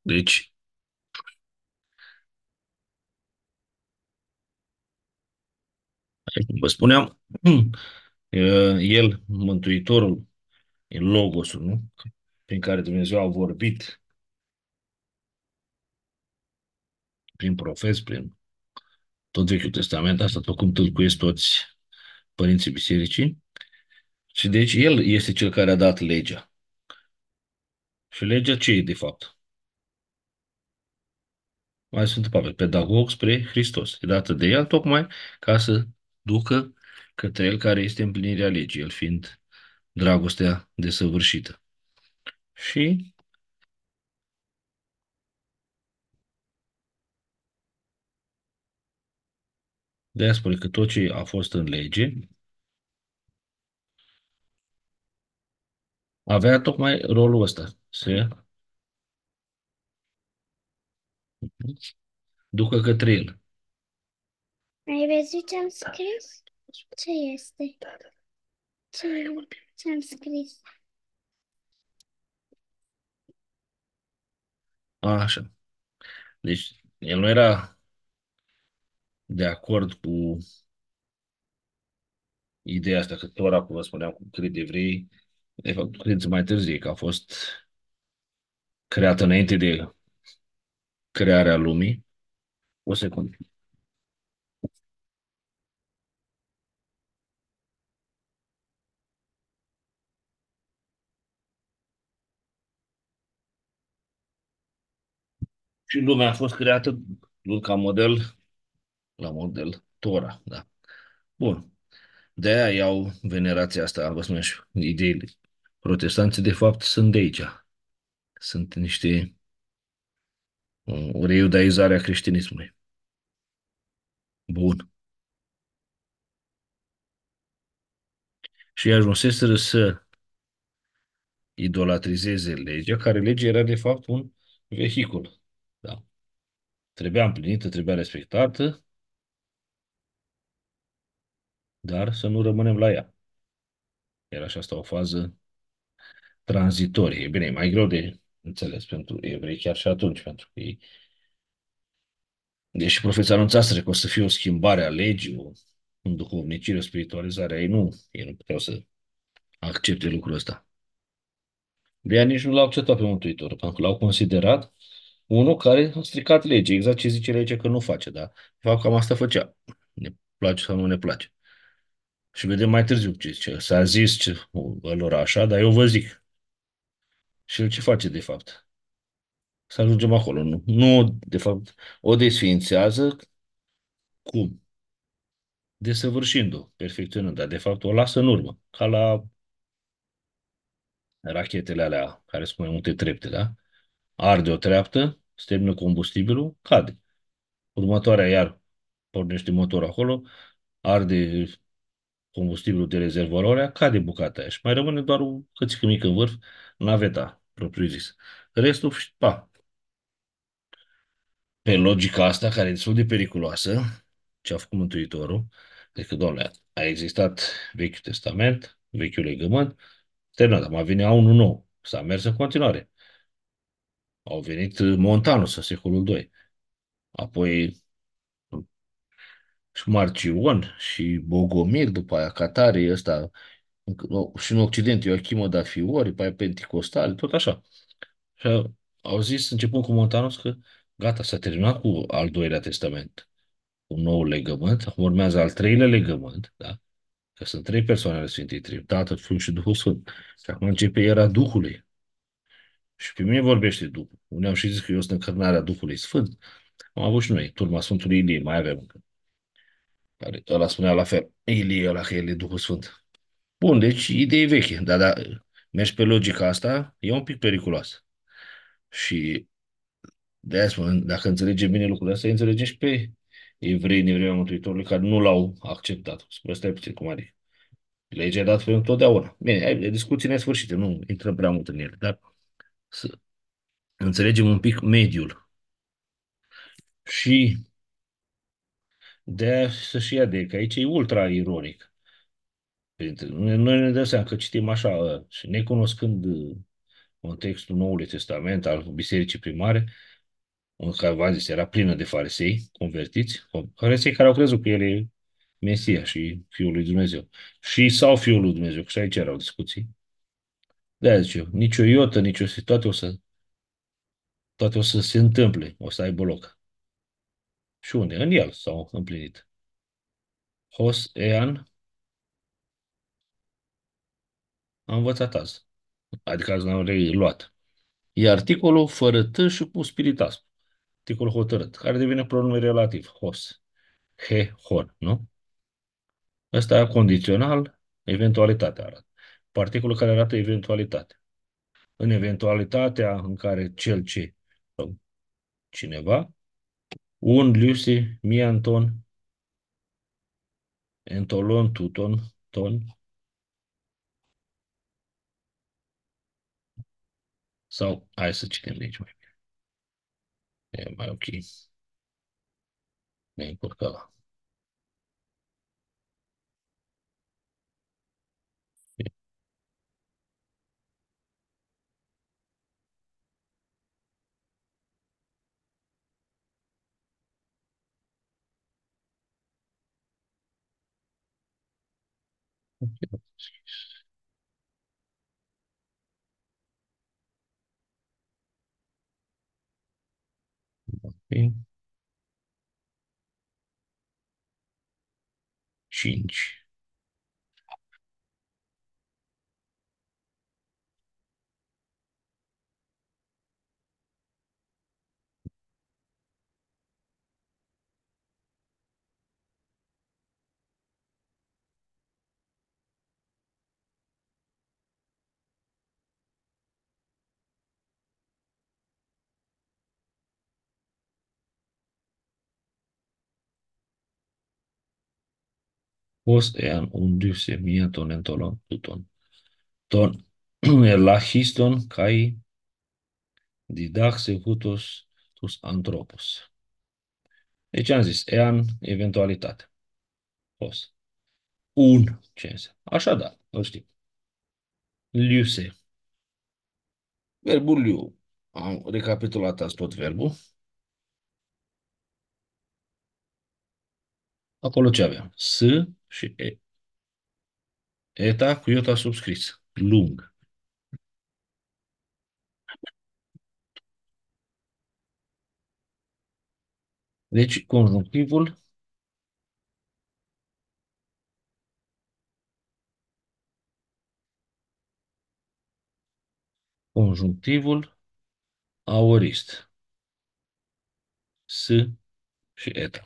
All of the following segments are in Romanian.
Deci, cum vă spuneam, el, Mântuitorul, e Logosul, nu? Prin care Dumnezeu a vorbit prin profeți, prin tot Vechiul Testament, asta tot cum tâlcuiesc toți părinții bisericii. Și deci el este cel care a dat legea. Și legea ce e de fapt? Mai Sfântul Pavel, pedagog spre Hristos. E dată de el tocmai ca să ducă către el care este împlinirea legii, el fiind dragostea desăvârșită. Și de aia spune că tot ce a fost în lege avea tocmai rolul ăsta, să ducă către el. Ai văzut ce am scris? Ce este? Ce, ce am scris? Așa. Deci el nu era de acord cu ideea asta că Tora, cum vă spuneam, cum cred evrei, de fapt, cred mai târziu, că a fost creată înainte de crearea lumii. O secundă. Și lumea a fost creată ca model, la model Tora, da. Bun. De aia iau venerația asta, vă spun și ideile. Protestanții, de fapt, sunt de aici. Sunt niște reiudaizare a creștinismului. Bun. Și ei ajunseseră să idolatrizeze legea, care legea era, de fapt, un vehicul. Da. Trebuia împlinită, trebuia respectată, dar să nu rămânem la ea. Era și asta o fază tranzitorie. Bine, e mai greu de înțeles pentru evrei chiar și atunci, pentru că ei, deși profeții anunțaseră că o să fie o schimbare a legii, o înduhovnicire, o spiritualizare, ei nu puteau să accepte lucrul ăsta. De aia nici nu l-au acceptat pe Mântuitor, pentru că l-au considerat unul care a stricat legea, exact ce zice legea că nu face, dar de fapt cam asta făcea. Ne place sau nu ne place. Și vedem mai târziu ce zice. S-a zis lor așa, dar eu vă zic. Și el ce face de fapt? Să ajungem acolo. Nu, de fapt, o desființează. Cum? Desăvârșind-o, perfecționând, dar de fapt o lasă în urmă, ca la rachetele alea care sunt mai multe trepte, da? Arde o treaptă, se termină combustibilul, cade. Următoarea iar pornește motorul acolo, arde combustibilul de rezervor, cade bucata aia și mai rămâne doar o cățică mică în vârf, naveta, propriu zis. Restul, pa, pe logica asta, care e destul de periculoasă, ce a făcut Mântuitorul, decât, doamne, a existat Vechiul Testament, Vechiul Legământ, terminat, acum vine a unul nou, s-a mers în continuare. Au venit Montanus în secolul II, apoi și Marcion și Bogomir, după aia Catarii ăsta, și în Occident Ioachimo da Fiori, pe aia Pentecostali, tot așa. Și au zis, începând cu Montanus, că gata, s-a terminat cu al doilea testament, un nou legământ, acum urmează al treilea legământ, da? Că sunt trei persoane ale Sfintei Trei, Tatăl, Fiul și Duhul Sfânt. Și acum începe era Duhului. Și pe mine vorbește Duhul. Unii au și zis că eu sunt încarnarea Duhului Sfânt. Am avut și noi, turma Sfântului Ilie, mai avem încă. Care ăla spunea la fel. Ilie, ăla că el e Duhul Sfânt. Bun, deci idee veche, dar da, mergi pe logica asta, e un pic periculos. Și de aia spun, dacă înțelegem bine lucrurile astea, înțelegem și pe evrei, în evreia Mântuitorului, care nu l-au acceptat. Spune, stai puțin, cum adică? Legea e dată pentru totdeauna. Bine, discuții nesfârșite, nu intrăm prea mult în ele, dar să înțelegem un pic mediul. Și de aia să-și ia de că aici e ultra ironic. Noi ne dăm seama că citim așa și necunoscând contextul Noului Testament al Bisericii Primare, în care v-am zis, era plină de farisei convertiți, farisei care au crezut că el e Mesia și Fiul lui Dumnezeu. Și sau Fiul lui Dumnezeu, că și aici erau discuții. De-aia zice eu, nicio iotă, nicio toate o să se întâmple, o să aibă loc. Și unde? În el s-au împlinit. Hos Ean a învățat azi. Adică azi l-am reluat. E articolul fără t și cu spiritas. Articolul hotărât, care devine pronume relativ. Hos. He, hon, nu? Ăsta e condițional, eventualitatea arată. Particulul care arată eventualitate. În eventualitatea în care cel ce sau cineva, un, liusi, mianton, entolon, tuton, ton, sau, hai să citim de aici mai bine. E mai ok. Ne încurcă la. Ok. 5. Post ean undiuse miaton entolon, tuton. Ton elachiston kai didaxe hutos tus anthropos. Deci am zis, ean, eventualitate. Post. Un, ce înseamnă? Așadar, îl știm. Liuse. Verbul liu. Am recapitulat azi tot verbul. Acolo ce aveam? S și E. Eta cu iota subscris. Lung. Deci, conjunctivul aorist. S și eta.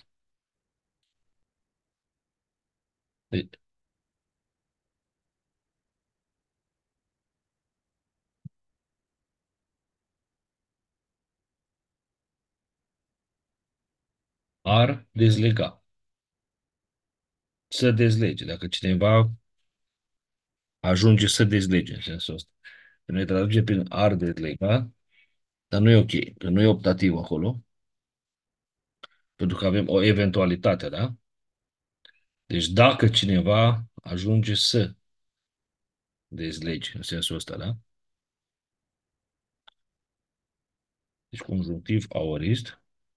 Deci, ar dezlega. Să dezlege. Dacă cineva ajunge să dezlege în sensul ăsta. Noi traduce prin ar dezlega, dar nu e ok, că nu e optativ acolo, pentru că avem o eventualitate, da? Deci dacă cineva ajunge să dezlege în sensul ăsta, da? Deci conjunctiv aorist,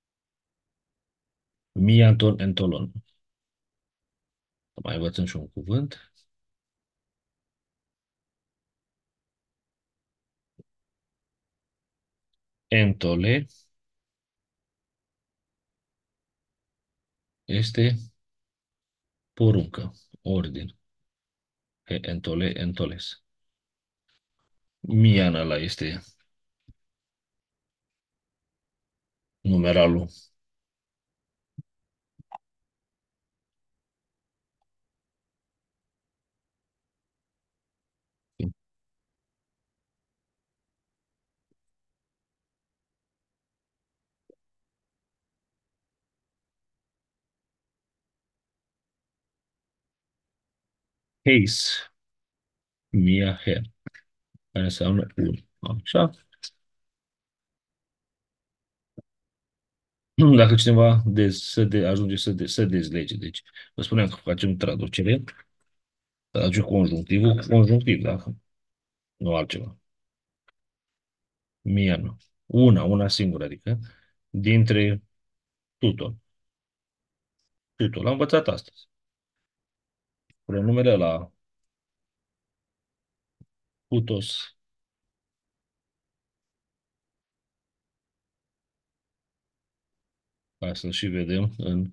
mianton entolon. Mai învățăm și un cuvânt. Entole este poruncă, ordin. Entole, entoles. Mian ăla este numeralul. Case, mia her, care înseamnă un. Așa. Dacă cineva ajunge să dezlege. Deci, vă spuneam că facem traducere, traduce conjunctivul cu conjunctiv, da? Nu altceva. Mia nu. Una singură, adică, dintre tuto. Tuto. L-am învățat astăzi. Pronumele la putos, ca să și vedem în...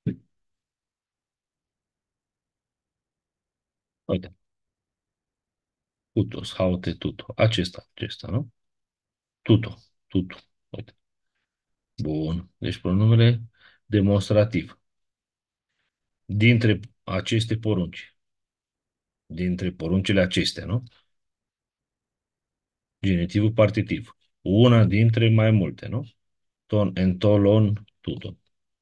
Uite, putos, haute tuto. Acesta, nu? Tuto, tuto. Uite. Bun. Deci pronumele demonstrativ. Dintre aceste porunci. Dintre poruncile acestea, nu? Genitivul partitiv. Una dintre mai multe, nu? Ton, entolon, tuto.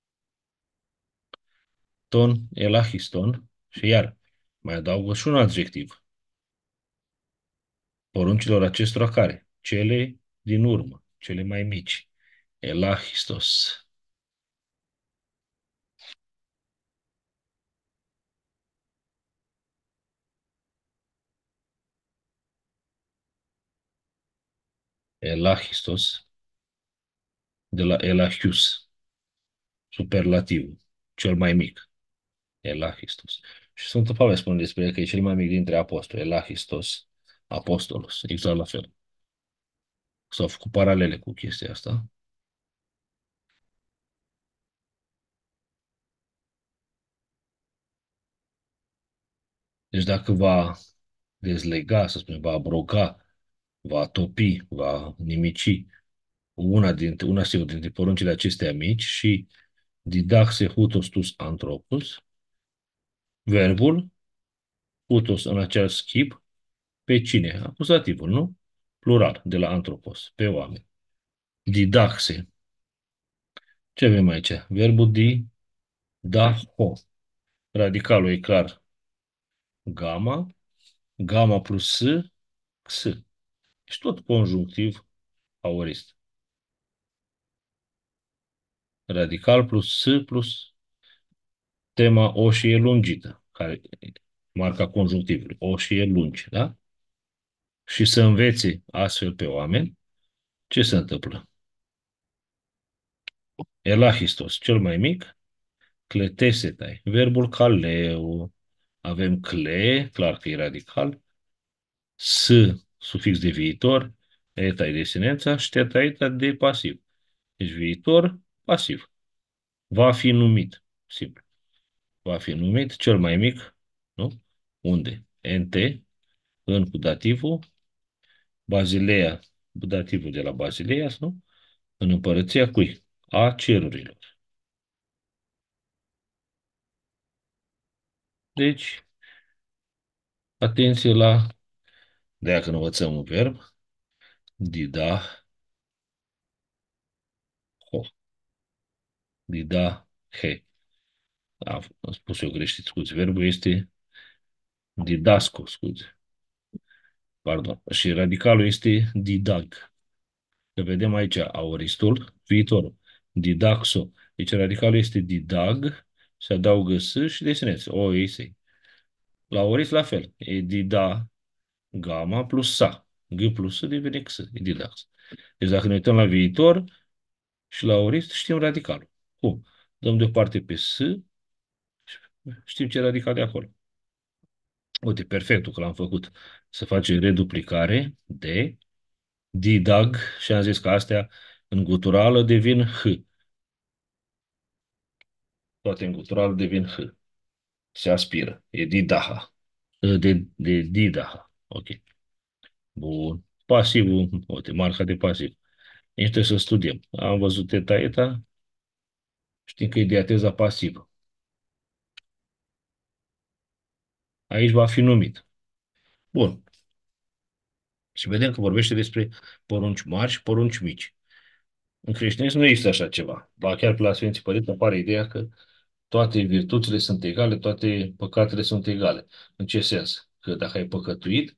Ton, elahiston și iar mai adaugă și un adjectiv. Poruncilor acestora care? Cele din urmă, cele mai mici. Elahistos. Elahistos de la elahius, superlativul, cel mai mic. Elahistos. Și Sfântul Pavel spune despre el că e cel mai mic dintre apostoli. Elahistos, apostolos, exact la fel. S-au făcut paralele cu chestia asta. Deci dacă va dezlega, să spunem, va abroga, va topi, va nimici una singură dintre poruncile acestea mici și didaxe hutos tus anthropos, verbul hutos în acel schimb, pe cine? Acuzativul, nu? Plural, de la anthropos, pe oameni. Didaxe. Ce avem aici? Verbul da, ho. Radicalul e clar. Gamma. Gamma plus s, x. Și tot conjunctiv aorist. Radical plus s plus tema o și e lungită, care marca conjunctivului. O și e lungi, da? Și să învețe astfel pe oameni, ce se întâmplă? Elahistos, cel mai mic, cletesetai. Verbul caleu. Avem cle, clar că e radical, s, sufix de viitor, eta e desinența și teta eta de pasiv. Deci viitor, pasiv. Va fi numit, simplu. Va fi numit cel mai mic, nu? Unde? NT, în cu dativul, Bazileia, dativul de la Bazileia, nu? În împărăția cui? A cerurilor. Deci, atenție la, de aia când învățăm un verb, dida, ho, dida, he. Am spus eu greșit, scuze. Verbul este didasco, scuze. Pardon. Și radicalul este didag. Că vedem aici aoristul, viitorul. Didaxo. Deci radicalul este didag, se adaugă s și desineți. O, ei, se. La aorist la fel. E dida, gamma plus sa. G plus s devine x. E didax. Deci dacă ne uităm la viitor și la aorist, știm radicalul. Cum? Dăm deoparte pe s, știm ce radical de acolo. Uite, perfectul că l-am făcut. Să face reduplicare de didag și am zis că astea în guturală devin h. Toate în guturală devin h. Se aspiră. E didaha. De didaha. Ok. Bun. Pasivul, uite, marca de pasiv. Nici trebuie să studiem. Am văzut eta, eta, știm că e diateza pasivă. Aici va fi numit. Bun. Și vedem că vorbește despre porunci mari și porunci mici. În creștinism nu există așa ceva. Ba chiar pe la Sfinții Părinți apare ideea că toate virtuțile sunt egale, toate păcatele sunt egale. În ce sens? Că dacă ai păcătuit,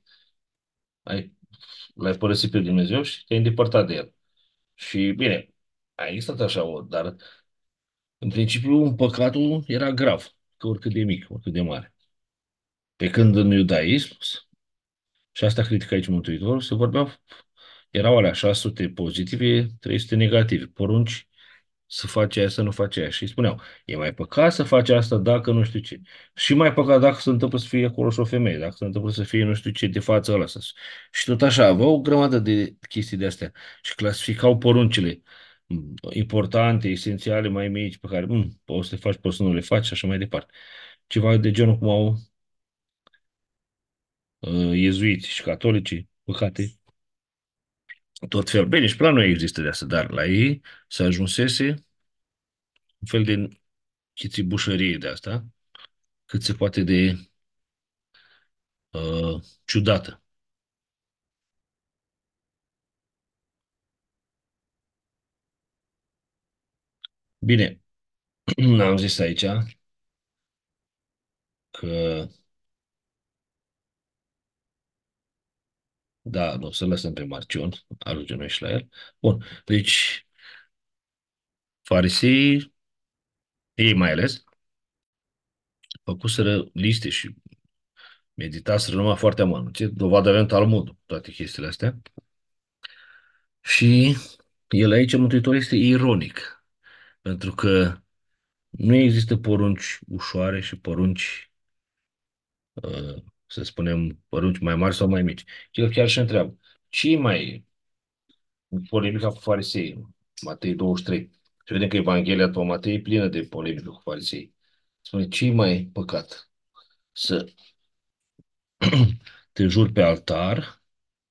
l-ai părăsit pe Dumnezeu și te-ai îndepărtat de El. Și bine, a existat așa dar în principiu păcatul era grav, că oricât de mic, oricât de mare. Pe când în iudaism, și asta critică aici Mântuitorul, se vorbea Erau alea 600 pozitive, 300 negative. Porunci să faci aia, să nu faci aia. Și îi spuneau, e mai păcat să faci asta dacă nu știu ce. Și mai păcat dacă se întâmplă să fie acolo și o femeie, dacă se întâmplă să fie nu știu ce de față ăla. Și tot așa, aveau o grămadă de chestii de astea. Și clasificau poruncile importante, esențiale, mai mici, pe care poți să le faci, poți să nu le faci și așa mai departe. Ceva de genul cum au iezuiți și catolicii, păcate, tot fel. Bine, și pe la noi există de asta, dar la ei se ajunsese un fel de chițibușărie de asta, cât se poate de ciudată. Bine, am zis aici că, da, nu, să lăsăm pe Marcion, ajungem noi și la el. Bun, deci, farisei, ei mai ales, făcuseră liste și meditaseră numai foarte amănunțit, dovadă avem Talmudul, toate chestiile astea. Și el aici, Mântuitor, este ironic, pentru că nu există porunci ușoare și porunci, să spunem, porunci mai mari sau mai mici. El chiar și întreabă, ce mai polemica cu farisei, Matei 23. Și vedem că Evanghelia după Matei e plină de polemică cu farisei. Spune, ce mai păcat? Să te juri pe altar,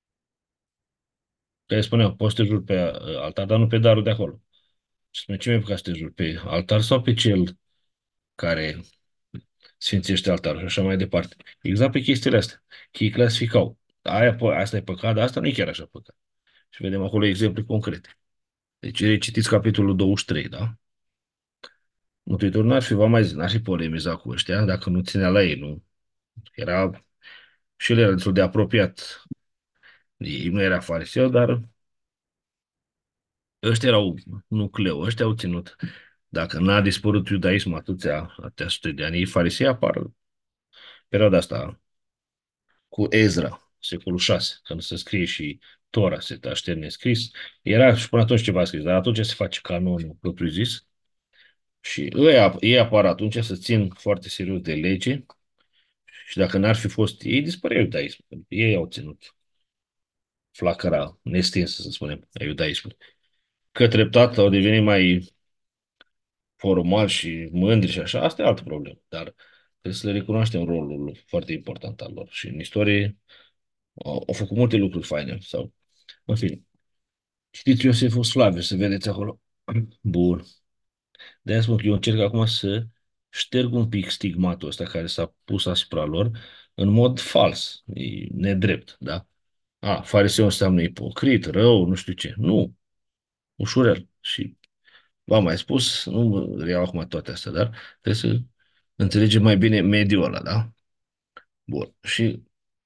că spuneam, poți să te juri pe altar, dar nu pe darul de acolo. Și spune, ce mai păcat să te juri pe altar sau pe cel care sfințește altarul și așa mai departe. Exact pe chestiile astea. Că ei clasificau. Asta e păcat, dar asta nu e chiar așa păcat. Și vedem acolo exemple concrete. Deci citiți capitolul 23, da? Mântuitorul n-ar fi, v-am mai zis, n-ar fi polemizat cu ăștia dacă nu ținea la ei, nu? Era, și el era destul de apropiat. Ei nu era fariseu, dar ăștia erau nucleu, ăștia au ținut. Dacă n-a dispărut iudaismul atâtea sute de ani, ei farisei apar perioada asta cu Ezra, secolul 6, când se scrie și Tora se așterne scris. Era și până atunci ceva scris, dar atunci se face canonul propriu-zis și ei apar atunci să țin foarte serios de lege și dacă n-ar fi fost ei, dispărea iudaismul. Ei au ținut flacăra nestinsă, să spunem, a iudaismului. Că treptat au devenit mai formal și mândri și așa, asta e altă problemă, dar trebuie să le recunoaștem rolul foarte important al lor și în istorie au făcut multe lucruri faine sau, în fine. Știți Iosiful Flaviu, să vedeți acolo. Bun. De-aia spun că eu încerc acum să șterg un pic stigmatul ăsta care s-a pus asupra lor în mod fals, e nedrept, da? Fariseu înseamnă ipocrit, rău, nu știu ce. Nu, ușurel. Și v-am mai spus, nu reiau acum toate astea, dar trebuie să înțelegem mai bine mediul ăla, da? Bun. Și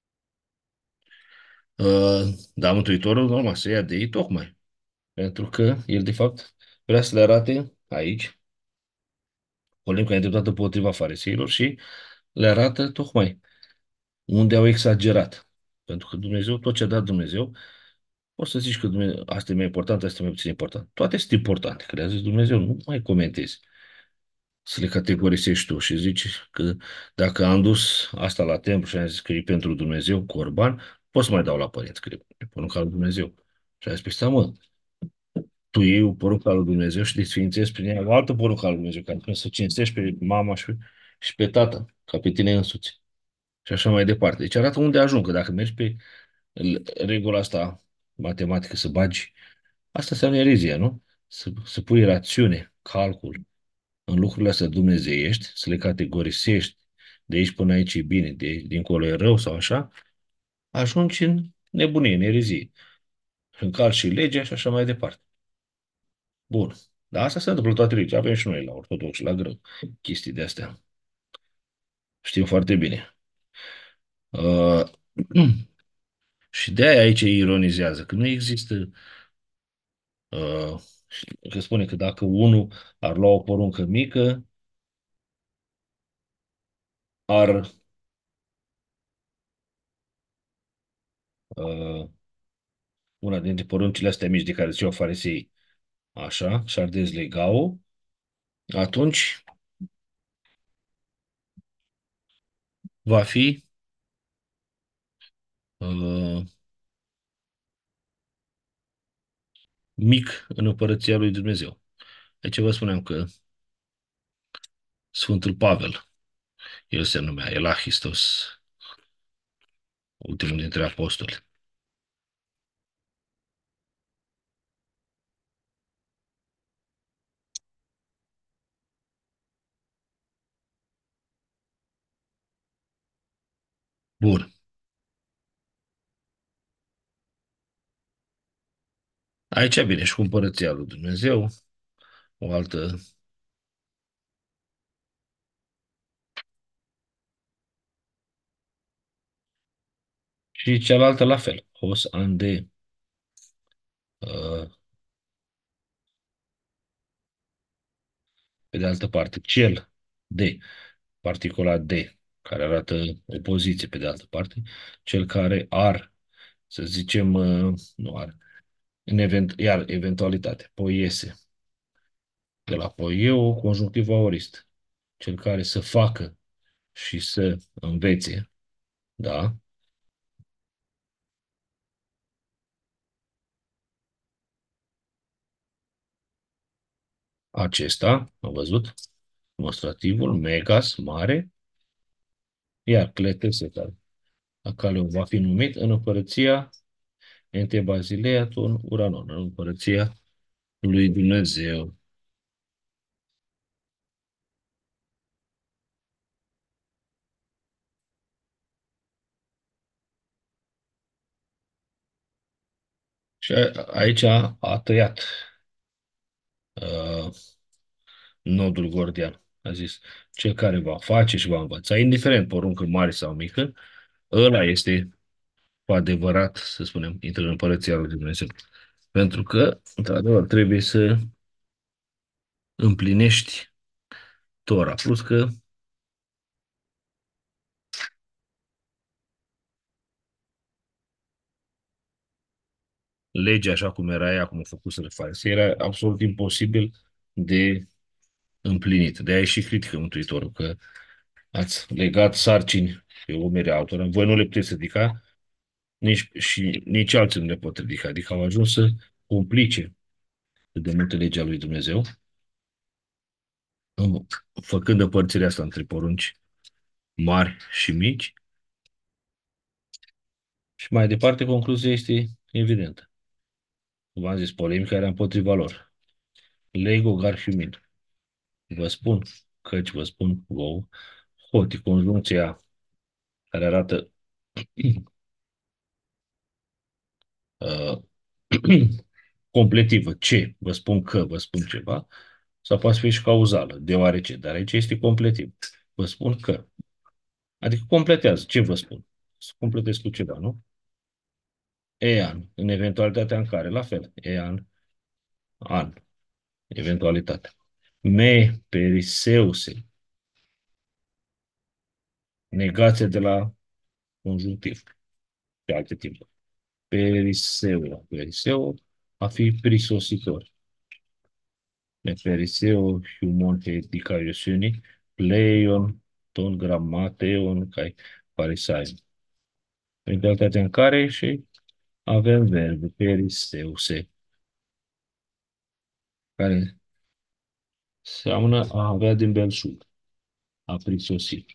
da, Mântuitorul, normal, să ia de ei tocmai. Pentru că el, de fapt, vrea să le arate aici polemica îndreptată împotriva fariseilor și le arată tocmai unde au exagerat. Pentru că Dumnezeu, tot ce a dat Dumnezeu, poți să zici că Dumnezeu, asta e mai important, asta e mai puțin important. Toate sunt importante, că le-a zis Dumnezeu, nu mai comentezi. Să le categorisești tu și zici că dacă am dus asta la templu și am zis că e pentru Dumnezeu, corban, pot să mai dau la părinți, că e porunca lui Dumnezeu. Și a zis, păi stai, mă, tu iei o poruncă al lui Dumnezeu și desfințezi prin ea o altă poruncă al lui Dumnezeu, care trebuie să cinstești pe mama și pe tata, ca pe tine însuți. Și așa mai departe. Deci arată unde ajung, că dacă mergi pe regula asta matematică, să bagi, asta înseamnă erezie, nu? Să pui rațiune, calcul în lucrurile astea dumnezeiești, să le categorisești, de aici până aici e bine, de aici, dincolo e rău sau așa, ajungi în nebunie, în erezie. Încalci și legea și așa mai departe. Bun. Dar asta se întâmplă toate religiile. Avem și noi la ortodox, la greu, chestii de astea. Știm foarte bine. Uh, și de aia aici ironizează, că nu există, uh, că spune că dacă unul ar lua o poruncă mică, ar, una dintre poruncile astea mici de care ziceau farisei, așa, și-ar dezlega-o, atunci va fi uh, mic în împărăția lui Dumnezeu. Deci vă spuneam că Sfântul Pavel, el se numea Elahistos, ultimul dintre apostoli. Bun. Aici vine și cu împărăția lui Dumnezeu, o altă. Și cealaltă la fel. Hos ande, uh, pe de altă parte, cel de, particula de, care arată opoziție pe de altă parte, cel care ar, să zicem, nu ar, iar eventualitate, poiese, de la poieo, conjunctiv aorist, cel care să facă și să învețe, da, acesta, am văzut, demonstrativul, megas, mare, iar cletese, care va fi numit în împărăția Ente Basileaton Uranon, în împărăția lui Dumnezeu. Și aici a tăiat uh, nodul gordian. A zis, cel care va face și va învăța, indiferent poruncă mare sau mică, ăla este cu adevărat, să spunem, intră în împărăția lui Dumnezeu. Pentru că, într-adevăr, trebuie să împlinești Tora. Plus că legea, așa cum era ea, cum a făcut să le farisei, era absolut imposibil de împlinit. De aia și critică Mântuitorul, că ați legat sarcini pe umerii altora, voi nu le puteți ridica, nici alții nu le pot ridica. Adică au ajuns să complice de multe legea lui Dumnezeu, făcând împărțirea asta între porunci mari și mici. Și mai departe, concluzia este evidentă. V-am zis, polemica era împotriva lor. Lego Garfiumin. Vă spun, căci vă spun vouă, hoti, conjuncția care arată uh, completivă, ce, vă spun că, vă spun ceva, sau poate fi și cauzală, deoarece, dar aici este completiv. Vă spun că. Adică completează, ce vă spun? Să completez cu ceva, nu? Ean, în eventualitatea în care, la fel, ean, an, eventualitate. Me periseuse, negație de la conjunctiv, pe alte timpuri. Periseu, periseu, a fi prisositor. Με Περισσαίο χιούμον και δικαιοσύνη πλέον των γραμματέων και Φαρισαίων. În realitatea în care și avem verbul periseuse, care înseamnă a avea din belșug, a prisosi.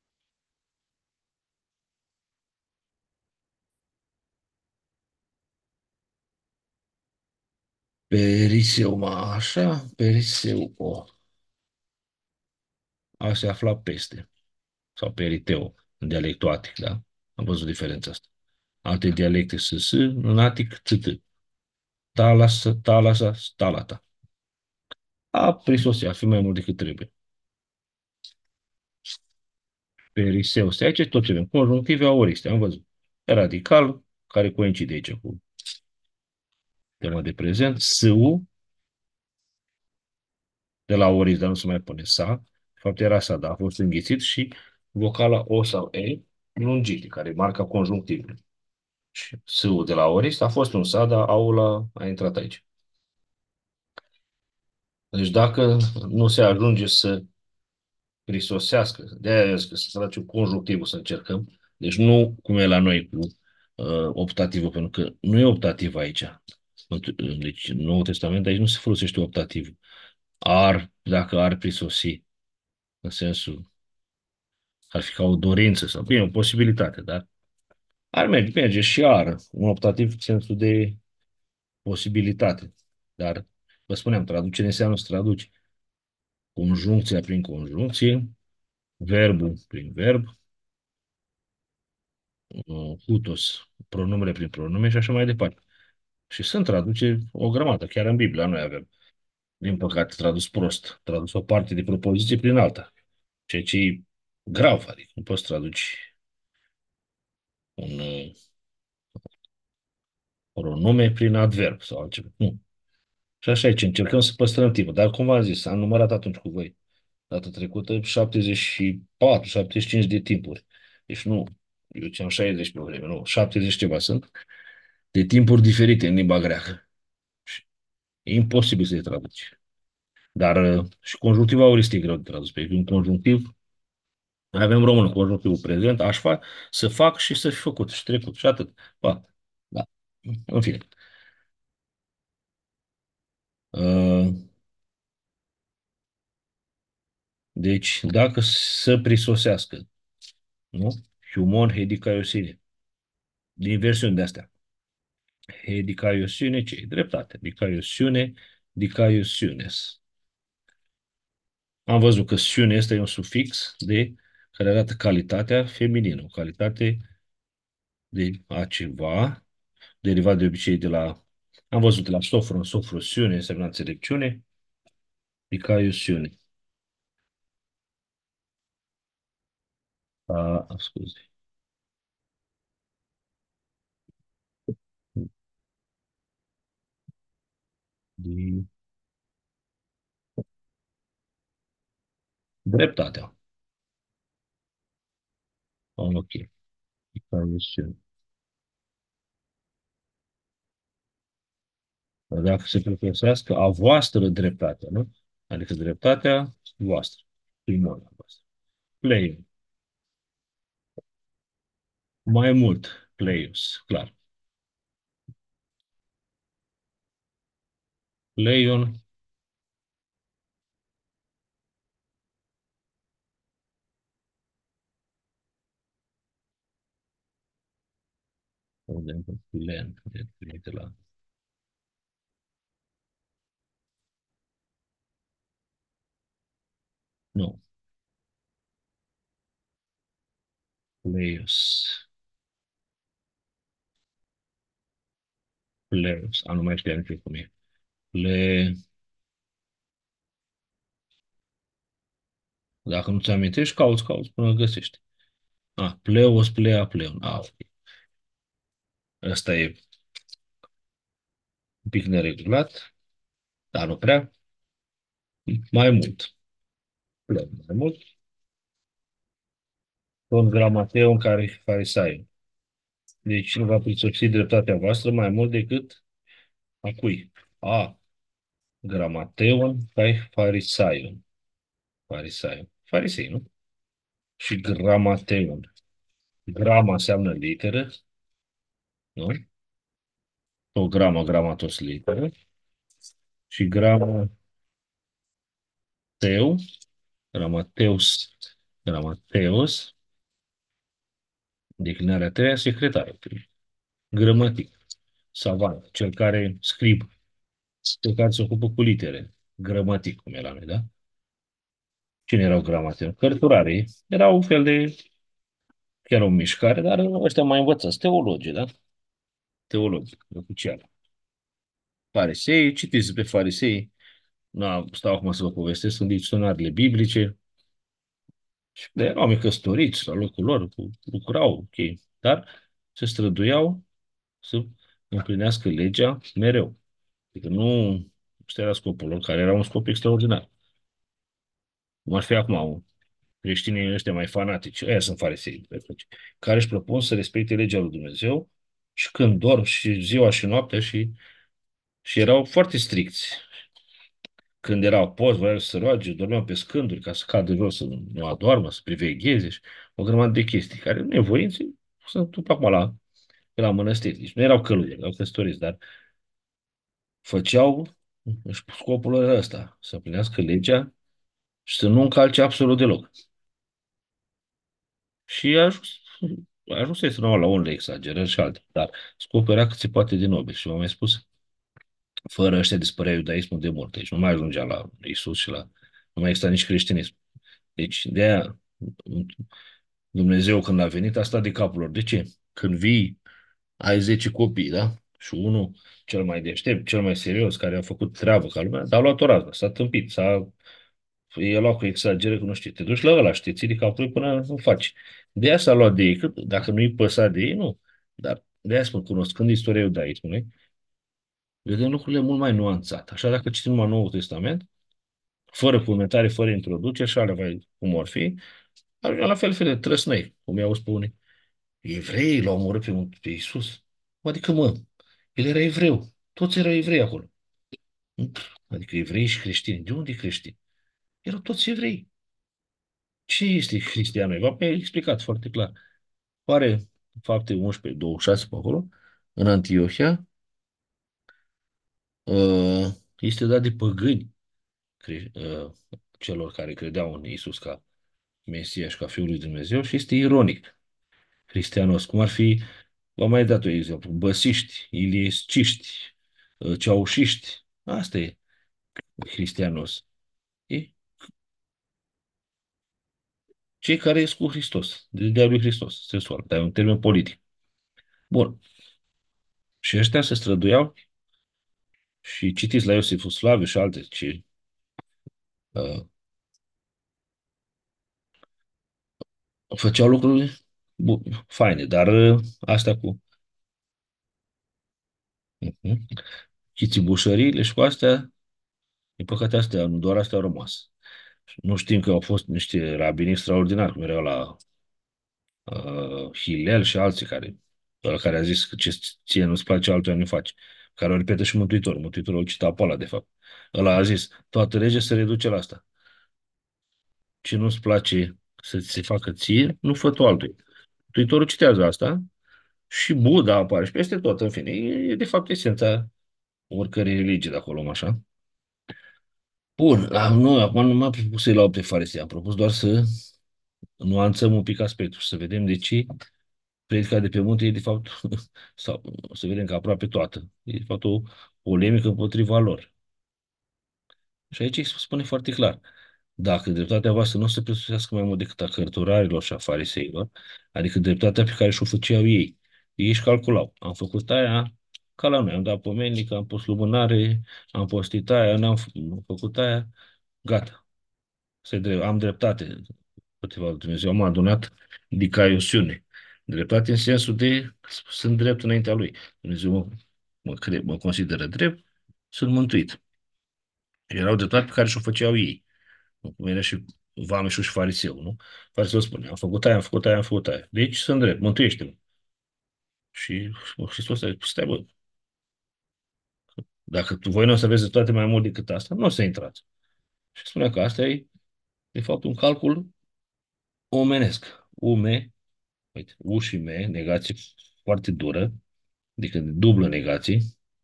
Periseu, așa, periseu, o. A se afla peste, sau periteo, în dialectul atic, da? Am văzut diferența asta. Alte dialecte s, în atic, tt. Talasa, talasa, stalata. A prisosi, a fi mai mult decât trebuie. Periseu. Stai aici tot ce avem. Conjunctive aoriste, am văzut. Radical, care coincide aici cu tema de prezent. S-ul, de la aorist, dar nu se mai pune sa. De fapt era sa, dar a fost înghițit și vocala O sau E lungite, care marca conjunctivul. Și S-ul de la Orist a fost un S, dar A-ul a intrat aici. Deci dacă nu se ajunge să prisosească, de-aia zic că să facem conjunctivul să încercăm, deci nu cum e la noi cu optativul, pentru că nu e optativ aici. Deci în Noul Testament aici nu se folosește optativul. Dacă ar prisosi, în sensul, ar fi ca o dorință sau, bine, o posibilitate, dar ar merge și ar, un optativ în sensul de posibilitate. Dar, vă spuneam, traducere înseamnă să traduci conjuncția prin conjuncție, verbul prin verb, hutos, pronumele prin pronume și așa mai departe. Și sunt traduce o grămadă, chiar în Biblia noi avem. Din păcate, tradus prost, tradus o parte de propoziție prin alta, ceea ce e grav, adică nu poți traduci un pronume prin adverb sau altceva. Nu. Și așa aici, încercăm să păstrăm timpul, dar cum v-am zis, am numărat atunci cu voi, data trecută, 74, 75 de timpuri. Deci nu, eu ziceam 60 pe vreme, nu, 70 ceva sunt, de timpuri diferite în limba greacă. Și e imposibil să-i traduci. Dar și conjunctiva auristic e greu de tradus. Pe un conjunctiv, noi avem română, conjunctivul prezent, să fac și să fi făcut și trecut și atât. Pa. Da. În fine. Uh, Deci, dacă să prisosească, nu? Humon hedicaiosine. Din versiuni de astea. Hedicaiosiune, ce e? Dreptate. Dicaiosiune, dicaiosiunes. Am văzut că siune este un sufix care arată calitatea feminină, o calitate de a ceva, derivat de obicei de la, am văzut de la sofru, sofrosiune, însemna înțelepciune, dicaiosiune. Scuze. De dreptatea. Ok. Dicaiosiune. Dacă se preferească a voastră dreptate, nu? Adică dreptatea voastră, primoria voastră. Play. Mai mult, pleius, clar. Pleion, de exemplu, len, de la, nu, pleius, pleius, nu mai știam nici eu cum e. Dacă nu ți amintești, cauți până îl găsești. Pleos, plea, pleon. Ok. Ăsta e un pic neregulat, dar nu prea. Mai mult. Pleon, mai mult. Tot gramateon care farisaiu. Deci nu va prisosi dreptatea voastră mai mult decât a cui? Gramateon kai farisaion. Farisaion. Farisei, nu? Și gramateon. Grama înseamnă literă, nu? O gramă, gramatos literă. Și gramateu, gramateus, gramateos, declinarea a treia, secretar. Gramatic, savant, cel care scrib, cel care se ocupă cu litere. Gramatic, cum e la noi, da? Cine erau gramatic? Cărturarii. Era un fel de, chiar o mișcare, dar ăștia mai învățați, teologii, da? Teologi, oficial. Farisei, citiți pe farisei, nu stau acum să vă povestesc, sunt dicționarele biblice, și de erau oameni căsătoriți la locul lor, lucrau, ok, dar se străduiau să împlinească legea mereu. Adică nu, ăsta era scopul lor, care era un scop extraordinar. Cum ar fi acum creștinii ăștia mai fanatici, ăia sunt farisei, care își propun să respecte legea lui Dumnezeu și când dorm, și ziua și noaptea, și erau foarte stricți. Când era post, voiau să se roage, dormeau pe scânduri ca să cadă jos, să nu adormă, să privegheze și o grămadă de chestii care nevoinții se întâmplă acum la mănăstiri. Deci nu erau călugări, erau căsătoriți, dar făceau scopul lor era ăsta, să împlinească legea și să nu încalce absolut deloc. Și ajunsese normal la unele exagerări și alte, dar scopul era cât se poate de nobil. Și v-am mai spus, fără ăștia dispărea iudaismul de mult. Deci nu mai ajungea la Isus și nu mai exista nici creștinism. Deci de aia Dumnezeu când a venit a stat de capul lor. De ce? Când vii, ai 10 copii, da? Și unul, cel mai deștept, cel mai serios, care a făcut treabă ca lumea, dar a luat o rază, s-a tâmpit, e luat cu exagere, cu nu știu, te duci la ăla și te ții de capul lui până nu faci. De aia s-a luat de ei, că dacă nu-i păsa de ei, nu. Dar de aia spun, cunoscând istoria iudaismului, vedem lucrurile mult mai nuanțat. Așa dacă citim numai Noul Testament, fără comentare, fără introducere, și alea cum or fi, ajungem la fel de trăsnăi, cum i-au spus unii. Evreii l-au omorât pe Iisus. Adică, mă, el era evreu. Toți erau evrei acolo. Adică evrei și creștini. De unde creștini? Erau toți evrei. Ce este cristianul? Eva mi-a explicat foarte clar. Pare fapte 11, 26 pe acolo, în Antiohia, este dat de păgâni celor care credeau în Iisus ca Mesia și ca Fiul lui Dumnezeu și este ironic. Cristianos, cum ar fi, v-am mai dat un exemplu, băsiști, iliesciști, ceaușiști. Asta e Cristianos. E cei care ies cu Hristos, de-a lui Hristos, sensual, dar e un termen politic. Bun. Și ăștia se străduiau și citiți la Iosiful Flaviu și alte, ce uh, făceau lucruri faine, dar asta cu chițibușăriile și cu astea, din păcate astea, nu doar astea au rămas. Nu știm că au fost niște rabini extraordinari, cum erau la Hilel și alții ăla care a zis că ce ție nu-ți place, altuia nu faci. Care o repetă și Mântuitorul. Mântuitorul o cita pe ăla, de fapt. Ăla a zis, toată legea se reduce la asta. Ce nu-ți place să ți se facă ție, nu fă tu altuia. Mântuitorul citează asta și Buddha apare și peste tot, în fine. E de fapt esența oricărei religii de acolo, așa. Bun, nu, acum nu m-am propus să-i lau pe farisei, am propus doar să nuanțăm un pic aspectul și să vedem de ce predica de pe munte e de fapt, sau să vedem că aproape toată, e de fapt o polemică împotriva lor. Și aici se spune foarte clar, dacă dreptatea voastră nu se presusească mai mult decât a cărturarilor și a fariseilor, adică dreptatea pe care și-o făceau ei, ei își calculau, am făcut aia, ca la noi, am dat pomenică, am pus lumânare, am postit aia, am făcut aia, gata, am dreptate împotriva lui Dumnezeu, am adunat dicaiosiune. Dreptate în sensul de sunt drept înaintea lui. Dumnezeu mă consideră drept, sunt mântuit. Erau dreptate pe care și-o făceau ei. Cum era și vameșul și fariseu, nu? Fariseul spune, am făcut aia, am făcut aia, am făcut aia. Deci sunt drept, mântuiește-mă. Și Hristos a zis, stai bă, dacă voi nu o să aveți dreptate mai mult decât asta, nu o să intrați. Și spune că asta e, de fapt, un calcul omenesc. Uite, U și M, negație foarte dură, adică de dublă negație,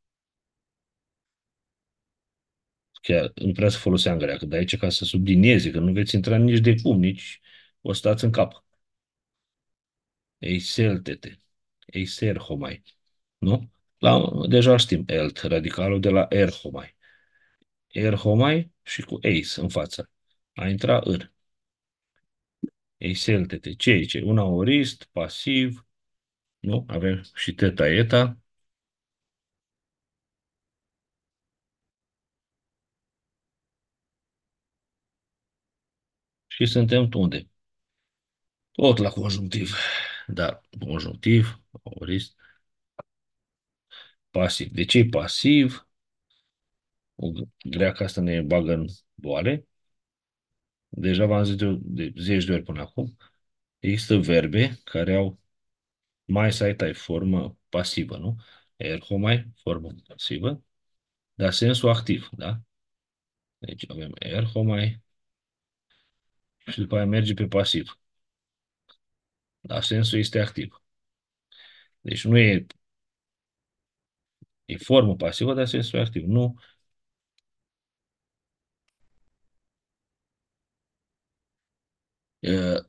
chiar nu prea să foloseam greacă, dar aici ca să sublinieze că nu veți intra nici de cum, nici o stați în cap. Eiseltete, eiserhomai, nu? Deja știm, elt, radicalul de la erhomai. Erhomai și cu eis în față. A intra în. Eiseltete, ce? Un aorist, pasiv, nu? Avem și teta eta. Și suntem unde? Tot la conjunctiv. Da, conjunctiv, aorist, pasiv. De ce e pasiv? O greacă asta ne bagă în boale. Deja v-am zis de zeci de ori până acum. Există verbe care au mai să ai formă pasivă, nu? Erhomai, formă pasivă, dar sensul activ, da? Deci avem erhomai și după aia merge pe pasiv. Dar sensul este activ. Deci nu e, e formă pasivă, dar sensul e activ. Nu, e,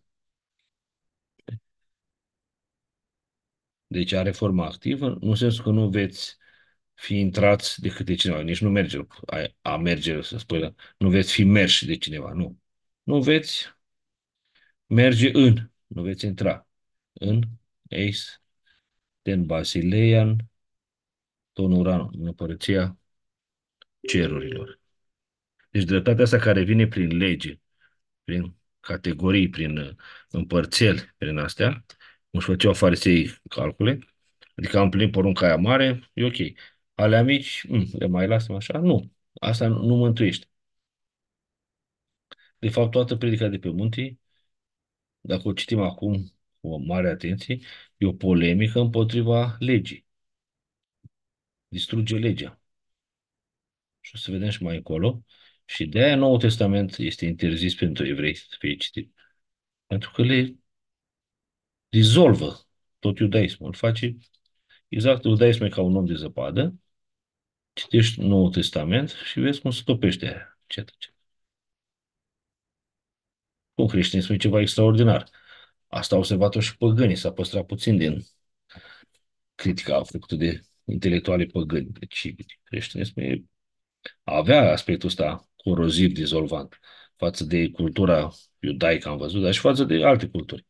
deci are formă activă, nu în sensul că nu veți fi intrați de câte cineva, nici nu merge a merge, să spui, nu veți fi merși de cineva, nu. Nu veți merge în, nu veți intra în eis, ten basileian, ton uran, în împărăția cerurilor. Deci dreptatea asta care vine prin lege, prin categorii, prin împărțeli, prin astea, cum își făceau farisei calcule, adică am plinit porunca aia mare, e ok. Alea mici, le mai lasăm așa? Nu. Asta nu mântuiește. De fapt, toată predica de pe munte, dacă o citim acum cu o mare atenție, e o polemică împotriva legii. Distruge legea. Și o să vedem și mai încolo. Și de aia Noul Testament este interzis pentru evrei să fie citit. Pentru că le dizolvă tot iudaismul. Îl face exact iudaismul e ca un om de zăpadă. Citești Noul Testament și vezi cum se topește aia. Încet, încet. Cum creștinismul e ceva extraordinar. Asta au observat-o și păgânii. S-a păstrat puțin din critica făcută de intelectuali păgâni. Deci creștinismul avea aspectul ăsta coroziv, dizolvant față de cultura iudaică, am văzut, dar și față de alte culturi.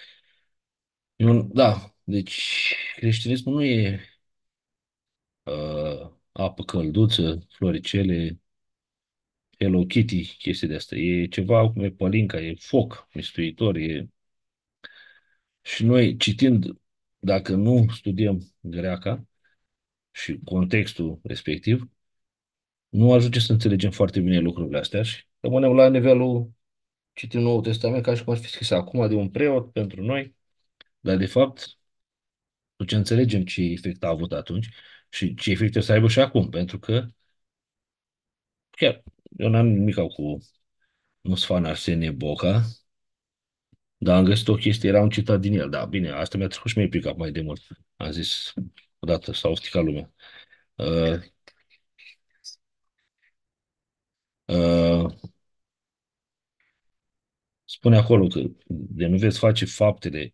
Da, deci creștinismul nu e apă călduță, floricele, Hello Kitty, chestii de astea. E ceva cum e pălinca, e foc mistuitor, e... Și noi, citind, dacă nu studiem greaca și contextul respectiv, nu ajunge să înțelegem foarte bine lucrurile astea și rămânem la nivelul citim Noul Testament ca și cum ar fi scris acum de un preot pentru noi, dar de fapt, după ce înțelegem ce efect a avut atunci și ce efecte o să aibă și acum, pentru că chiar eu n-am nimic cu Musfan Arsenie Boca, dar am găsit o chestie, era un citat din el, da, bine, asta mi-a trecut și mie pe cap mai de mult. Am zis, odată, s-a ofticat lumea. Uh, uh, spune acolo că de nu veți face faptele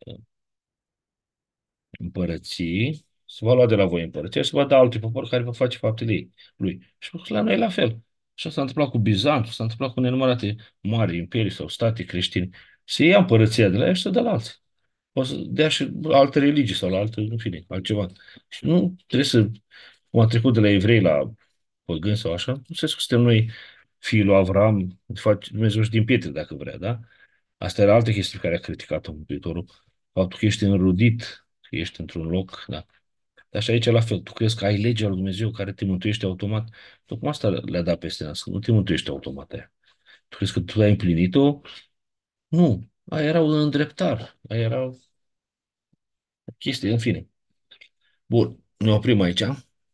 împărăției, se va lua de la voi împărăția și se va da altui popor care va face faptele ei, lui. Și la noi e la fel. Așa s-a întâmplat cu Bizanțul, s-a întâmplat cu nenumărate mari imperii sau state creștine. Se ia împărăția de la ea și se dă la alții. O să dea și alte religii sau la alte, în fine, altceva. Și nu trebuie să, cum a trecut de la evrei la păgâni sau așa, nu se suntem noi fiul lui Avram, face Dumnezeu și din pietre dacă vrea, da? Asta era altă chestie pe care a criticat-o Mântuitorul. Faptul că ești înrudit, că ești într-un loc, da. Dar și aici la fel, tu crezi că ai legea lui Dumnezeu care te mântuiește automat? Tocmai asta le-a dat peste nas, că nu te mântuiește automat aia. Tu crezi că tu ai împlinit-o? Nu. Aia era un îndreptar. Aia era o chestie, în fine. Bun, ne oprim aici,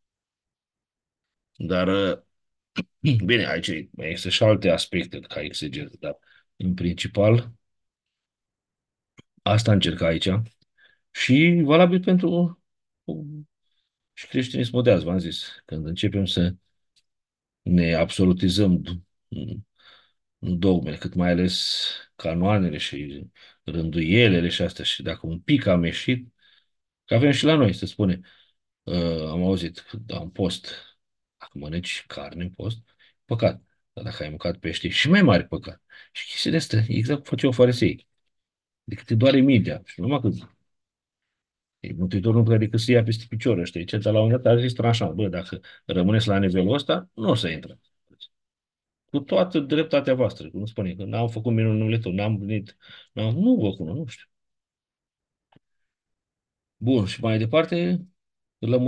dar bine, aici mai există și alte aspecte ca exegetă, dar în principal asta încerc aici și valabil pentru și creștinismul de azi, v-am zis, când începem să ne absolutizăm nu dogmele, cât mai ales canoanele și rânduielile și astea. Și dacă un pic am ieșit, că avem și la noi, se spune, am auzit, da, în post, dacă mănânci carne în post, păcat. Dar dacă ai mâncat pește, e și mai mare păcat. Și chestiile astea, exact cum făceau farisei. Adică te doare mintea. Și numai că Mântuitorul nu putea decât să ia peste picior ăștia. Ce la un moment dat a zis tranșant, bă, dacă rămâneți la nivelul ăsta, nu o să intră. Cu toată dreptatea voastră, cum spune, că n-am făcut minunile tău, n-am venit, nu vă cunosc, nu știu. Bun, și mai departe,